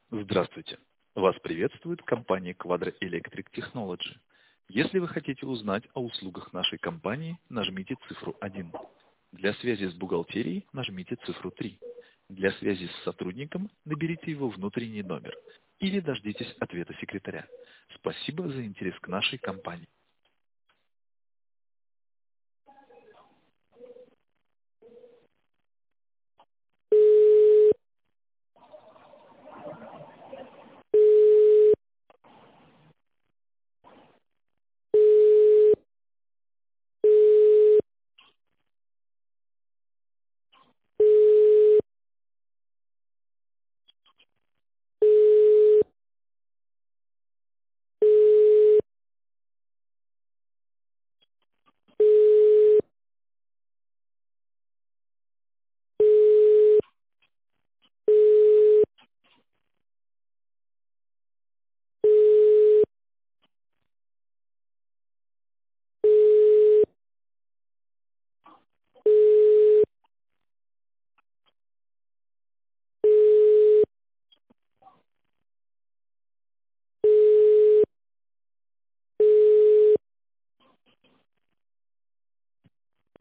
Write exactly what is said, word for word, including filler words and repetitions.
Здравствуйте! Вас приветствует компания Quadra Electric Technology. Если вы хотите узнать о услугах нашей компании, нажмите цифру один. Для связи с бухгалтерией нажмите цифру три. Для связи с сотрудником наберите его внутренний номер или дождитесь ответа секретаря. Спасибо за интерес к нашей компании.